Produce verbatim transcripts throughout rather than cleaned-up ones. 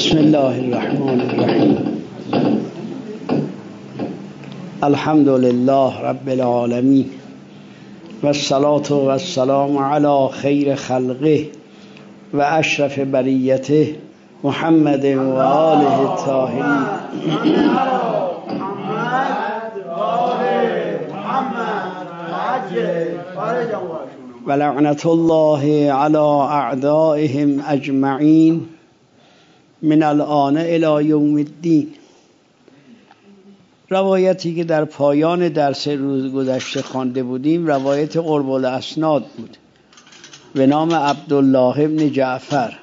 بسم الله الرحمن الرحیم. الحمد لله رب العالمین و الصلاة و السلام علی خیر خلقه و اشرف بریته محمد و آله الطاهرین. و لعنت الله علی اعدائهم اجمعین من الآن الی یوم الدین. روایتی که در پایان درس روز گذشته خوانده بودیم روایت قرب الاسناد بود به نام عبدالله ابن جعفر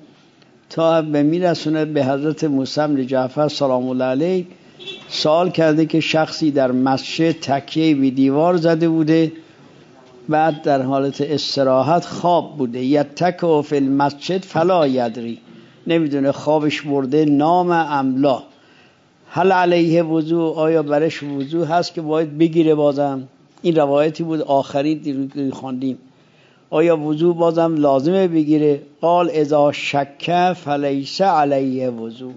تا به میرسوند به حضرت موسی بن جعفر سلام الله علیه. سوال کرده که شخصی در مسجد تکیه به دیوار زده بوده، بعد در حالت استراحت خواب بوده، یتکئ فی المسجد فلا یدری، نمیدونه خوابش برده نام املا. هل علیه وضوء، آیا برش وضوء هست که باید بگیره؟ بازم این روایتی بود آخرین دیروز خواندیم. آیا وضوء بازم لازمه بگیره؟ قال اذا شک فلیس علیه وضوء.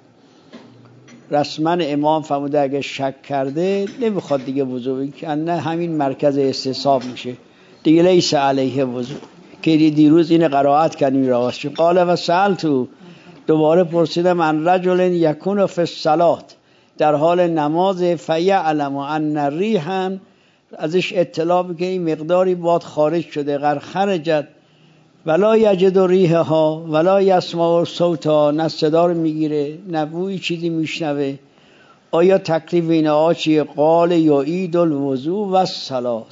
رسما امام فرموده اگه شک کرده نمیخواد دیگه وضوء بگیره، نه همین مرکز استصحاب میشه دیگه، لیس علیه وضوء. که دیروز این قرائت کردیم راست. قال و سألتو، دوباره پرسیدم عن رجل یکون فی الصلاة، در حال نماز، فیعلم ان ریحا، ازش اطلاع بکنه این مقداری باد خارج شده، غر خرجت ولا یجد ریحها ولا یسمع صوتها، نه صدا رو میگیره نه بوی چیزی میشنوه. آیا تکلیف اینها چیه؟ قال یعید الوضوء و الصلاة.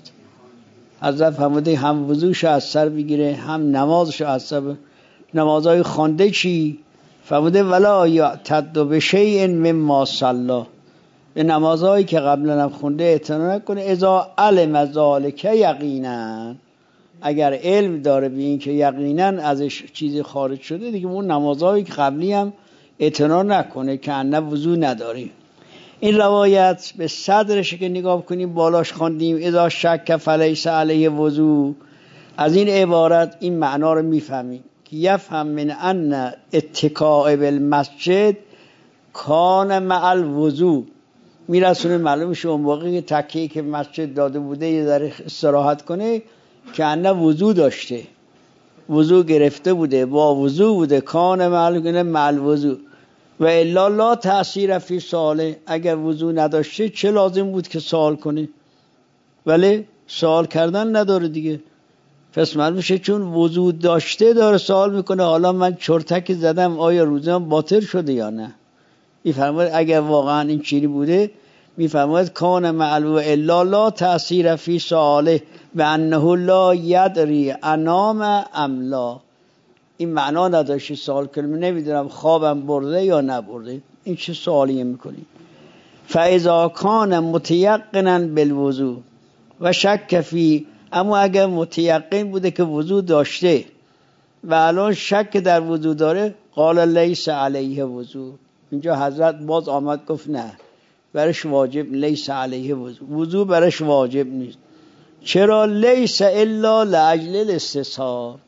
حضرت فرموده هم وضوش از سر بگیره هم نمازش از سر. نمازهای خوانده چی؟ فرموده ولا یعتد بشیء مما صلی، به نمازهایی که قبلا هم خونده اعتنا نکنه. اذا علم ذلک یقینا، اگر علم داره به این که یقینا ازش چیزی خارج شده دیگه اون نمازهایی که قبلی هم اعتنا نکنه که انه وضو نداری. این روایت به صدرش که نگاه کنیم بالاش خواندیم اذا شک فلیس علیه وضو. از این عبارت این معنا رو میفهمیم که یفهم من ان اتکاء بالمسجد کان مع الوضو، میرسونه معلوم شه اون موقعی که تکیه که مسجد داده بوده یه ذره استراحت کنه که انه وضو داشته، وضو گرفته بوده، با وضو بوده، کان مع الوضو و الا لا تأثیر فی سواله. اگر وضو نداشته چه لازم بود که سوال کنه؟ ولی سوال کردن نداره دیگه، پس معلوم شه چون وضو داشته داره سوال میکنه حالا من چرتک زدم آیا روزم باطل شده یا نه. میفرماید اگر واقعا این چیزی بوده میفرماید کان معلوم الا لا تأثیر فی سواله و انه لا یدری انام ام لا. این معنا نداشته سوال کنه نمیدونم خوابم برده یا نبرده. این چه سوالیه میکنی؟ فاذا کان متیقنا بالوضو و شک فی، اما اگر متیقن بوده که وضو داشته و الان شک در وضو داره، قال لیس علیه وضو. اینجا حضرت باز آمد گفت نه برش واجب، لیس علیه وضو، وضو برش واجب نیست. چرا؟ لیس الا لاجل الاستصحاب.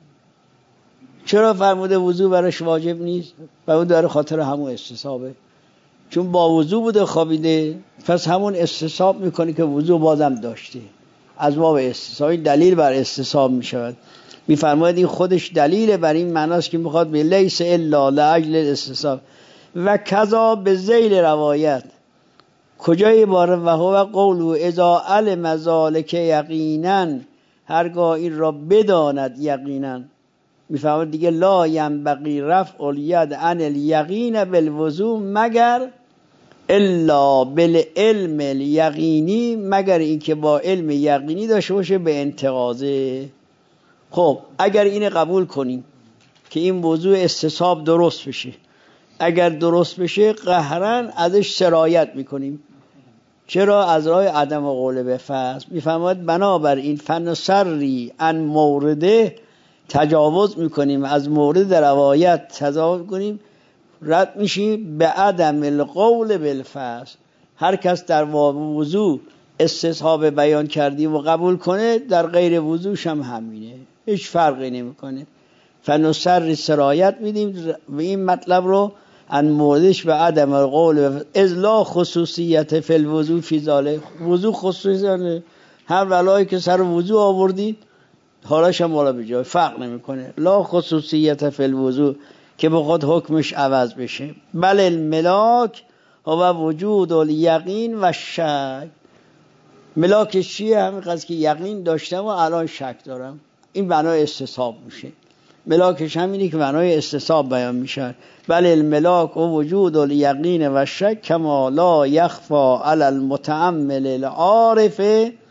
چرا فرموده وضو برش واجب نیست؟ فرموده داره خاطر همون استصحابه، چون با وضو بوده خوابیده، پس همون استصحاب میکنه که وضو بازم داشته، از باب استصحاب دلیل بر استصحاب میشود. میفرماید این خودش دلیل بر این معناست که میخواد به لیس الا لاجل الاستصحاب. و کذا به ذیل روایت کجای باره و هو قوله اذا علم ذلک یقینا، هرگاه این را بداند یقینا. میفرماید دیگه لا ینبغی رفع الید عن الیقین بالوضو مگر الا بالعلم الیقینی، مگر اینکه با علم یقینی داشته باشه به انتقاضه. خب اگر این قبول کنیم که این موضوع استصحاب درست بشه، اگر درست بشه قهرن ازش سرایت میکنیم. چرا؟ از راه عدم قول به فصل. میفرماید بنابر این فن سری ان مورده، تجاوز میکنیم از مورد روایت، تجاوز کنیم رد میشیم به عدم القول بالفصل. هر کس در وضو استصحاب بیان کردیم و قبول کنه در غیر وضوش هم همینه، هیچ فرقی نمیکنه. فنسر سرایت میدیم و این مطلب رو ان موردش و عدم القول از لا خصوصیت فی الوضوء فی ذلک. وضوء خصوصیت، هر ولایی که سر وضوء آوردید حالاش هم والا به جای فرق نمیکنه. لا خصوصیت فی الوضوء که به خود حکمش عوض بشه. بل الملاک هو وجود الیقین و شک. ملاکش چیه؟ همین قضیه که یقین داشتم و الان شک دارم، این معنای استصحاب میشه. ملاکش همینی که معنای استصحاب بیان میشه. بل الملاک و وجود الیقین و شک کما لا یخفا علی المتأمل العارف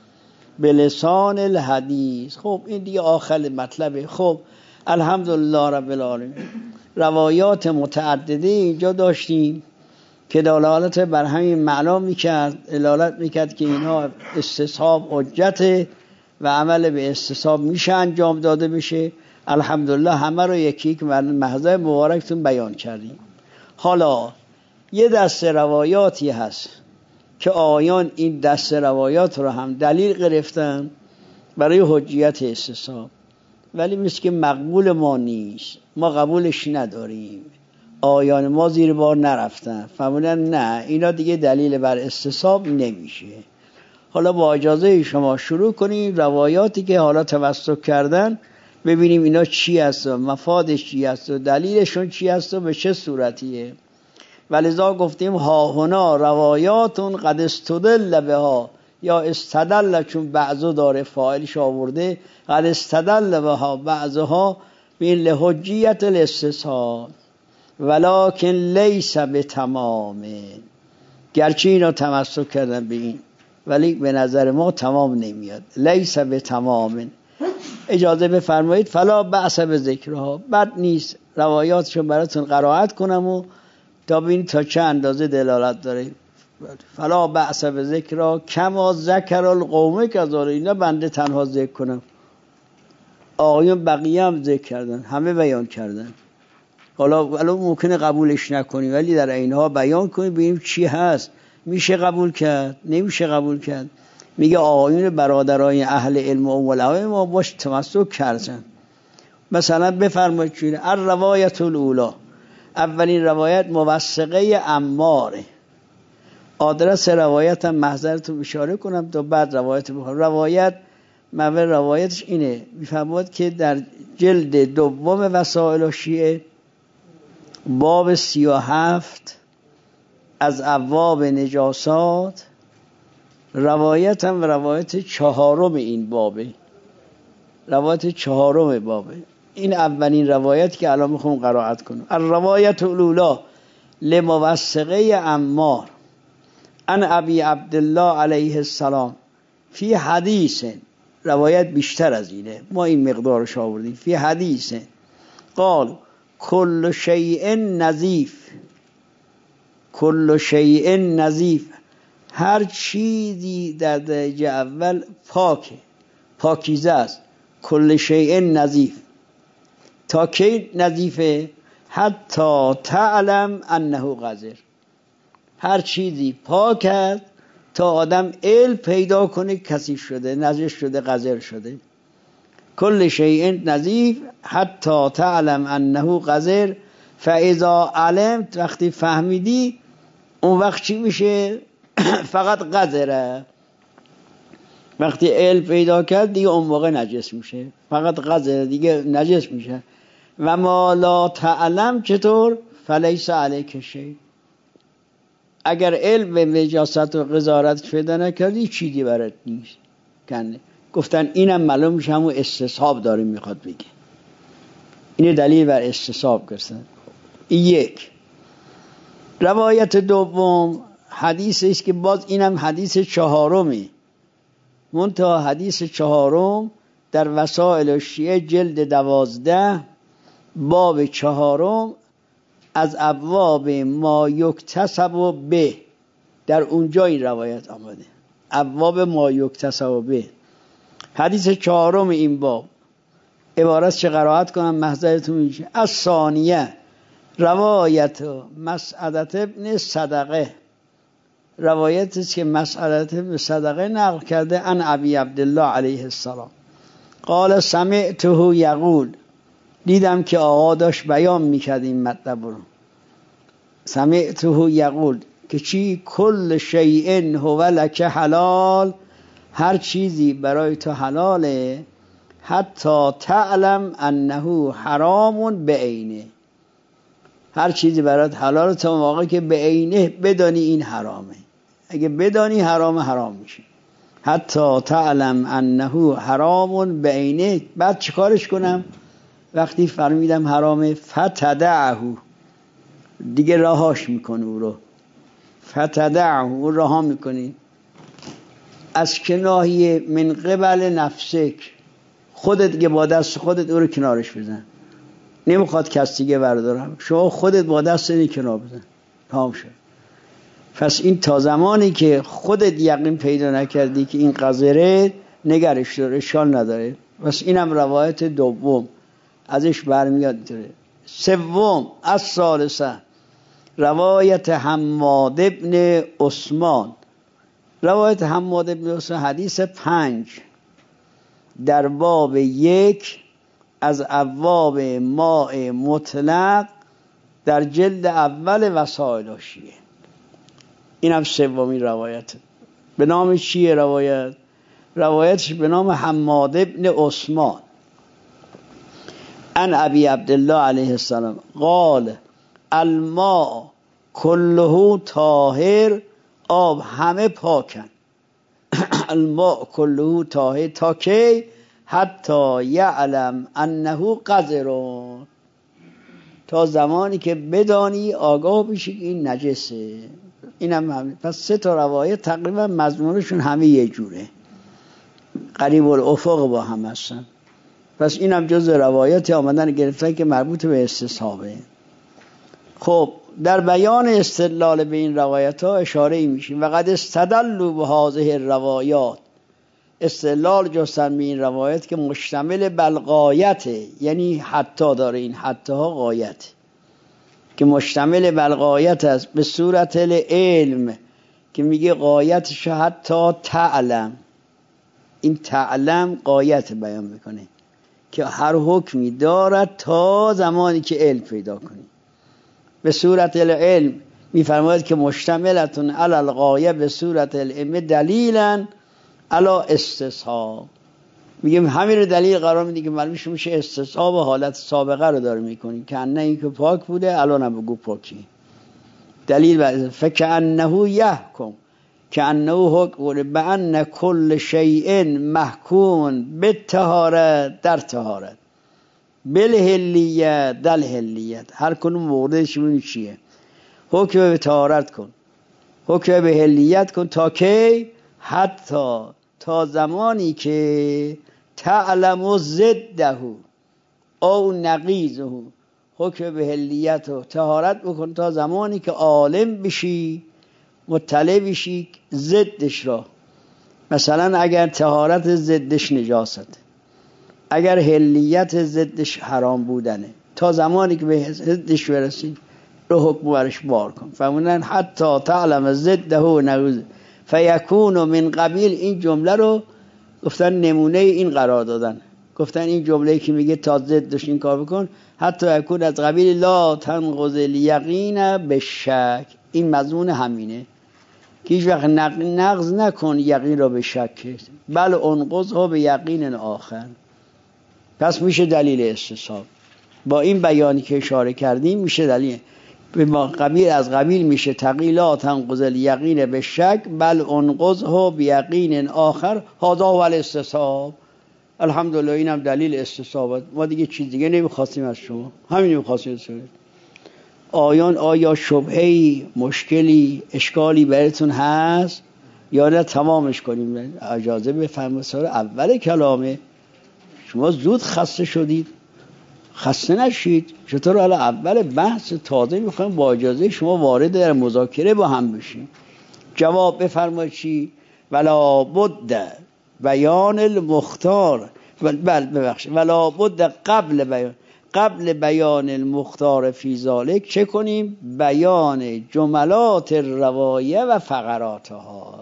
بلسان الحدیث. خب این دیگه آخر مطلبه. خب الحمدلله رب العالمین. روایات متعدده اینجا داشتیم که دلالت بر همین معنا میکرد، دلالت میکرد که اینها استصحاب حجته و عمل به استصحاب میشه انجام داده بشه. الحمدلله همه رو یکی که محضر مبارکتون بیان کردیم. حالا یه دست روایاتی هست که آیان این دست روایات رو هم دلیل گرفتن برای حجیت استصحاب، ولی مثل که مقبول ما نیست، ما قبولش نداریم، آیان ما زیر بار نرفتن، فهمیدن نه اینا دیگه دلیل بر استصحاب نمیشه. حالا با اجازه شما شروع کنیم روایاتی که حالا توسط کردن، ببینیم اینا چی هست و مفادش چی هست و دلیلشون چی هست و به چه صورتیه. ولذا گفتیم ها هنا روایاتون قد استدل بها، یا استدل چون بعضو داره فاعلش آورده، قد استدل بها بعضها بین لحجیت الاستصحاب ولکن لیس به تمامه. گرچه اینا تمسک کردن به این ولی به نظر ما تمام نمیاد. لیس به تمام. اجازه بفرمایید فلا بأس به ذکرها، بد نیست روایاتشو براتون قرائت کنم و تا ببینید تا چه اندازه دلالت داره. فلا بأس به ذکرها کما ذکر القوم کذالک. اینا بنده تنها ذکر کنم، آقایون بقیه هم ذکر کردن، همه بیان کردن. حالا الان ممکنه قبولش نکنی ولی در اینها بیان کنی ببینیم چی هست. میشه قبول کرد، نمیشه قبول کرد. میگه آقایون برادرای اهل علم و علمای ما باش تمسک کردن. مثلا بفرمایید چیه الروایت الاولی، اولین روایت موثقه عماره. آدرس روایت هم محضرتون اشاره کنم تا بعد روایت بخونم. روایت معنی روایتش اینه، میفرماید که در جلد دوم وسائل الشیعه باب سی و هفت از ابواب نجاسات، روایت هم روایت چهارم این بابه، روایت چهارم بابه. این اولین روایت که الان میخوام قرائت کنم. الروایت الاولی لموثقه عمار ان ابی عبدالله علیه السلام فی حدیث، روایت بیشتر از اینه، ما این مقدارش آوردیم. فی حدیث قال کل شیء نظیف، کل شیء نظیف، هر چیزی در درجه اول پاکه، پاکیزه است. کل شیء نظیف، تا کی نظیفه؟ حتی تعلم انه قذر، هر چیزی پاک است تا آدم علم پیدا کنه کثیف شده، نجس شده، قذر شده. کل شیء نظیف حتی تعلم انه قذر فاذا علمت، وقتی فهمیدی اون وقت چی میشه؟ فقط قذره. وقتی علم پیدا کرد دیگه اون موقع نجس میشه، فقط قذره، دیگه نجس میشه. و ما لا تعلم چطور؟ فلیس علیک شیء، اگر علم به نجاست و قذارت پیدا نکردی چیزی برات نیست. کنه گفتن اینم معلوم میشه همون استصحاب داره میخواد بگه. اینه دلیل بر استصحاب گفتن. یک. روایت دوم حدیثی است که باز اینم حدیث چهارمی، منتها حدیث چهارم در وسائل الشیعه جلد دوازده باب چهارم از ابواب ما یکتسب به، در اونجا این روایت آمده. ابواب ما یکتسب به، حدیث چهارم این باب. عبارت چه قرائت کنم محضرتون میشه. از ثانیه روایت مسعدت ابن صدقه، روایت است که مسعدت ابن صدقه نقل کرده عن ابی عبدالله علیه السلام قال سمعته یقول، دیدم که آقا داشت بیان میکرد این مطلب رو. سمعته یقول که چی؟ کل شیء هو لک حلال، هر چیزی برای تو حلاله، حتی تعلم انه حرام بعینه، هر چیزی برات حلاله تا موقعی که به عینه بدانی این حرامه. اگه بدانی حرام حرام میشه. حتی تعلم انه حرام بعینه. بعد چیکارش کنم؟ وقتی فهمیدم حرامه، فتدعه، دیگه رهاش میکنه او رو. فتدعه، او رها میکنی. از کناهی من قبل نفسک، خودت دیگه با دست خودت او رو کنارش بزن. نمیخواد کسی دیگه بردارم، شما خودت با دست این کنار بزن. تمام شد. پس این تا زمانی که خودت یقین پیدا نکردی که این قذره، نگرش داره، اشکال نداره. پس اینم روایت دوم ازش برمیاد داره. سوم از ثالثه روایت حماد ابن عثمان. روایت حماد ابن عثمان حدیث پنج در باب یک از ابواب ماء مطلق در جلد اول وسائل شیعه. این هم سومین روایت. به نام چیه روایت؟ روایتش به نام حماد ابن عثمان ان ابی عبدالله علیه السلام قال الماء کله طاهر، آب همه پاکن. الماء کله طاهر تا کی؟ حتی یعلم انه قذرون، تا زمانی که بدانی، آگاه بشی که این نجسه. این هم همه. پس سه تا روایت تقریبا مضمونشون همه یه جوره، قریب الافق با هم هستن. پس این هم جز روایت آمدن گرفتن که مربوط به استصحابه. خب در بیان استدلال به این روایت ها اشاره ای میشیم. و قد استدلوا به هذه الروایات، استدلال جستن به این روایت که مشتمل بر غایته، یعنی حتی داره، این حتی ها غایت، که مشتمل بر غایت است به صورت العلم، که میگه غایتش حتی تعلم. این تعلم غایت بیان میکنه که هر حکمی دارد تا زمانی که علم پیدا کنی. به صورت العلم میفرماید که مشتملتون علی الغایه به صورت العلم دلیلا علی استصحاب. میگیم همین رو دلیل قرار میدی که معلومش میشه استصحاب و حالت سابقه رو داره میکنی که نه این که پاک بوده الان هم بگو پاکی. دلیل بعد فکأنه یحکم، که انه حکم به ان کل شیء محکوم به طهارت در طهارت، بالحلیت در حلیت. هر کنون موردش ببین چیه. حکم به طهارت کن، حکم به حلیت کن تا کی؟ حتی تا زمانی که تعلم ضده او نقیضه. حکم به حلیت و طهارت بکن تا زمانی که عالم بشی، مطلع بشی ضدش را. مثلا اگر طهارت ضدش نجاست، اگر حلیت ضدش حرام بودنه، تا زمانی که به ضدش برسی رو حکم برش بار کن. فهمونن حتی تعلم ضده و نقیضه فیکون من قبیل. این جمله رو گفتن نمونه این قرار دادن، گفتن این جمله که میگه تا ضدش این کار بکن، حتی یکون از قبیل لا تنقض الیقین بالشک. این مضمون همینه که هیچ وقت نقض نکن یقین را به شک، بل انقضها به یقین آخر. پس میشه دلیل استصحاب. با این بیانی که اشاره کردیم میشه دلیل به قبیل از قبیل میشه تقیلا تنقض الیقین به شک بل انقضها به یقین آخر. هذا هو الاستصحاب. الحمدلله اینم دلیل استصحاب. ما دیگه چیز دیگه نمیخواستیم از شما، همین میخواستیم از شما. آیان آیا شبهی، مشکلی، اشکالی براتون هست یا نه تمامش کنیم؟ اجازه بفرمایید. سر اول کلامه شما زود خسته شدید، خسته نشید. چطور حالا اول بحث تازه میخوایم با اجازه شما وارد در مذاکره با هم بشیم؟ جواب بفرمایید چی؟ ولا بد بیان المختار، بل ببخشید ولا بد قبل بیان قبل بیان المختار فی ذالک چه کنیم؟ بیان جملات روایه و فقراتها.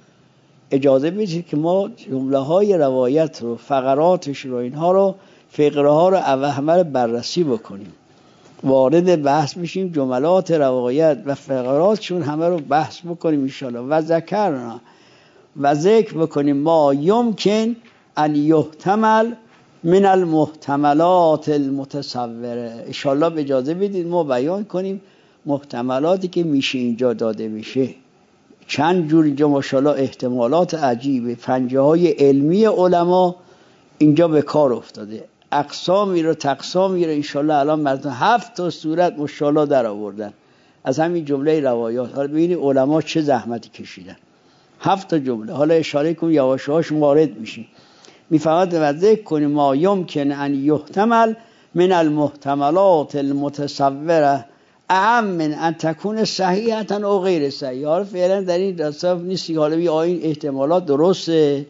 اجازه بدید که ما جمله های روایت رو، فقراتش رو، اینها رو، فقره ها رو همه بررسی بکنیم. وارد بحث بشیم، جملات روایت و فقراتشون همه رو بحث بکنیم انشاءالله. و ذکرنا و ذکر بکنیم ما یمکن ان یحتمل من المحتملات المتصوره. انشاءالله به اجازه بدید ما بیان کنیم محتملاتی که میشه اینجا داده میشه. چند جور اینجا ماشاءالله احتمالات عجیبه، پنجه های علمی علما اینجا به کار افتاده، اقسامی رو تقسامی رو انشاءالله الان مردم هفت تا صورت ماشاءالله در آوردن از همین جمله روایات. حالا ببینید علما چه زحمتی کشیدن، هفت تا جمله. حالا اشاره کنیم یواش یواش وارد میشیم. میفهمد و ذکر کنیم ما یمکن ان یحتمل من المحتملات المتصوره اعم من ان تکون صحیحتا او غیر صحیح. حالا فعلا در این داستان نیست حالا بی این احتمالات درسته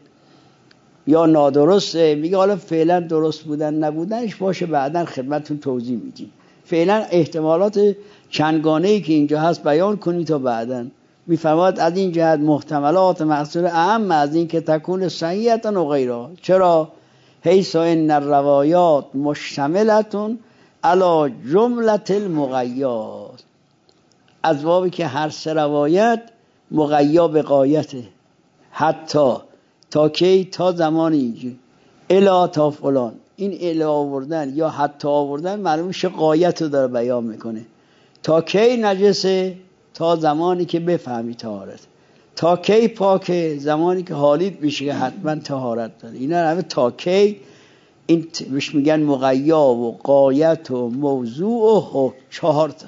یا نادرسته، میگه حالا فعلا درست بودن نبودنش باشه بعداً خدمتتون توضیح میدیم. فعلا احتمالات چندگانه‌ای که اینجا هست بیان کنی تا بعداً. میفرماد از این جهت محتملات محصول اهم از این که تکون صحیحتا و غیره. چرا؟ حیث ان الروایات مشتملتون علی جمله المقیات، از بابی که هر سه روایت مقیا به غایته، حتی تا کی؟ تا زمان اینجا، الا تا فلان. این الا آوردن یا حتی آوردن معلوم شه غایت رو داره بیان میکنه. تا کی نجسه؟ تا زمانی که بفهمی طهارت. تا کی پاکه؟ زمانی که حالیت بشه که حتما طهارت داره. اینا همه تا کی، این بهش میگن مقیا و غایت و موضوع و حکم. چهار تا.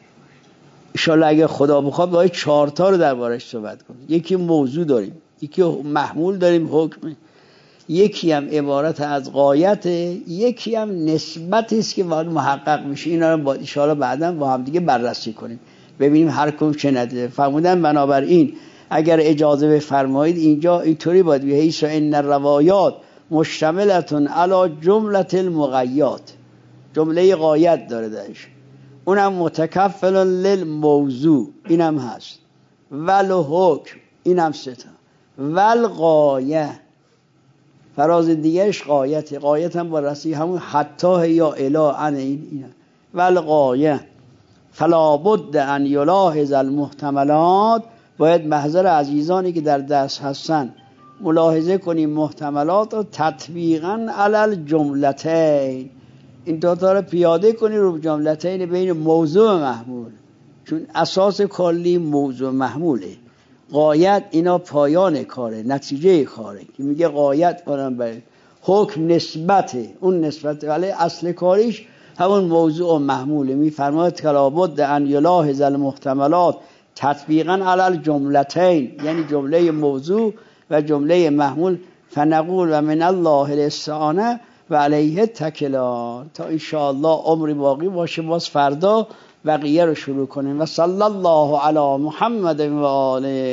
انشالله اگه خدا بخواد باید چهار تا رو دربارش صحبت کنیم. یکی موضوع داریم، یکی محمول داریم حکم، یکی هم عبارت از غایت، یکی هم نسبتی است که باید محقق میشه. اینا رو باید انشالله بعدا با هم دیگه بررسی کنیم ببینیم هر کدوم چه نتیجه. فرمودن بنابراین اگر اجازه بفرمایید اینجا اینطوری باید بگه حیث ان الروایات مشتملتون علی جمله المقیات، جمله غایت داره درش، اونم متکفل للموضوع، اینم هست، ول حکم، اینم سه تا، ول غایه، فراز دیگرش غایت، غایت هم با رسی همون حتی یا الا ان این اینه. ول غایه فلا بد ان یلاحظ المحتملات، باید محضر عزیزانی که در دست هستن ملاحظه کنیم محتملات رو تطبیقا علی الجملتین، این دوتا رو پیاده کنی رو جملتین بین موضوع و محمول، چون اساس کلی موضوع محموله. غایت اینا پایان کاره، نتیجه کاره که میگه غایت کنم به حکم نسبته، اون نسبت ولی اصل کاریش همون موضوع و محموله. میفرماید که لابد ان یلاحظ المحتملات تطبیقا علی الجملتین، یعنی جمله موضوع و جمله محمول. فنقول و من الله الاستعانه و علیه تکلان. تا انشاءالله عمری باقی باشه باز فردا بقیه رو شروع کنیم. و صلی الله علی محمد و آله.